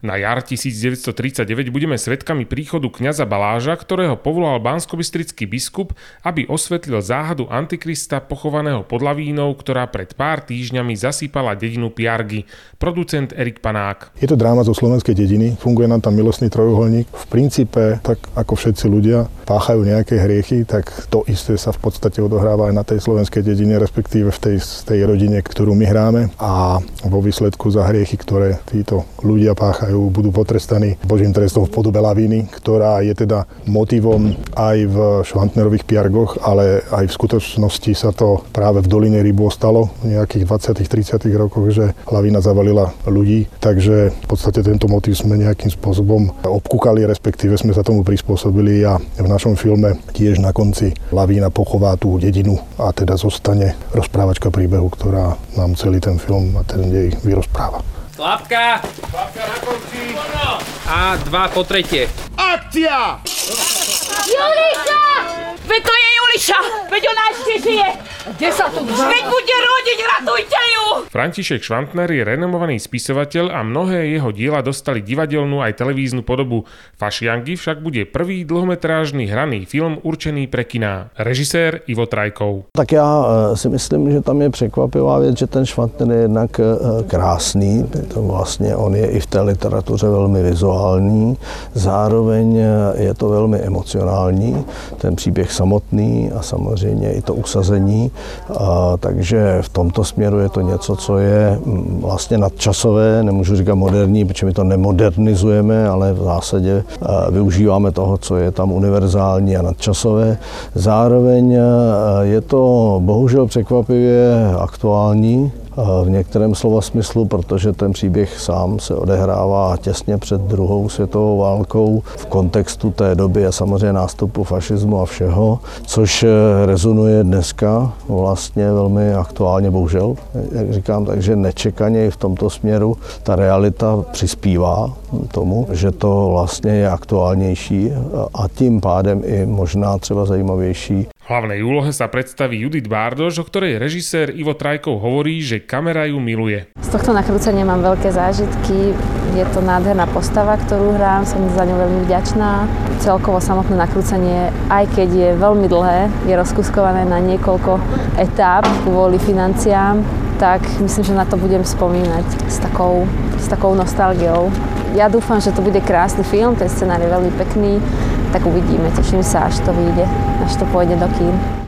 Na jar 1939 budeme svedkami príchodu kňaza Baláža, ktorého povolal banskobystrický biskup, aby osvetlil záhadu Antikrista pochovaného pod lavínou, ktorá pred pár týždňami zasýpala dedinu Piargy. Producent Erik Panák. Je to dráma zo slovenskej dediny, funguje nám tam milostný trojuholník. V princípe, tak ako všetci ľudia páchajú nejaké hriechy, tak to isté sa v podstate odohráva aj na tej slovenskej dedine, respektíve v tej rodine, ktorú my hráme. A vo výsledku za hriechy, ktoré títo ľudia páchajú, budú potrestaní Božím trestom v podobe lavíny, ktorá je teda motivom aj v Švantnerových Piargoch, ale aj v skutočnosti sa to práve v doline Rybô stalo v nejakých 20-30 rokoch, že lavína zavalila ľudí. Takže v podstate tento motiv sme nejakým spôsobom obkúkali, respektíve sme sa tomu prispôsobili a v našom filme tiež na konci lavína pochová tú dedinu a teda zostane rozprávačka príbehu, ktorá nám celý ten film a ten dej vyrozpráva. Klapka na konci. A 2 po tretie. Akcia! Juliša! Veď to je Juliša! Veď ona ešte žije! Kde sa tu drží? Veď bude rodiť, ratujte ju! František Švantner je renomovaný spisovateľ a mnohé jeho diela dostali divadelnú aj televíznu podobu. Fašiangy však bude prvý dlhometrážny hraný film určený pre kiná. Režisér Ivo Trajkov. Tak já si myslím, že tam je překvapivá věc, že ten Švantner je jednak krásný, to vlastně on je i v té literatuře velmi vizuální, zároveň je to velmi emocionální, ten příběh samotný a samozřejmě i to usazení, takže v tomto směru je to něco, co je vlastně nadčasové, nemůžu říkat moderní, protože my to nemodernizujeme, ale v zásadě využíváme toho, co je tam univerzální a nadčasové. Zároveň je to bohužel překvapivě aktuální, v některém slova smyslu, protože ten příběh sám se odehrává těsně před druhou světovou válkou v kontextu té doby a samozřejmě nástupu fašismu a všeho, což rezonuje dneska vlastně velmi aktuálně, bohužel, jak říkám, takže nečekaně i v tomto směru ta realita přispívá tomu, že to vlastně je aktuálnější a tím pádem i možná třeba zajímavější. V hlavnej úlohe sa predstaví Judith Bárdoš, o ktorej režisér Ivo Trajkov hovorí, že kamera ju miluje. Z tohto nakrúcania mám veľké zážitky. Je to nádherná postava, ktorú hrám, som za ňu veľmi vďačná. Celkovo samotné nakrúcanie, aj keď je veľmi dlhé, je rozkuskované na niekoľko etáp kvôli financiám, tak myslím, že na to budem spomínať s takou nostalgiou. Ja dúfam, že to bude krásny film, ten scenár je veľmi pekný, tak uvidíme, teším sa, až to vyjde, až to pôjde do kín.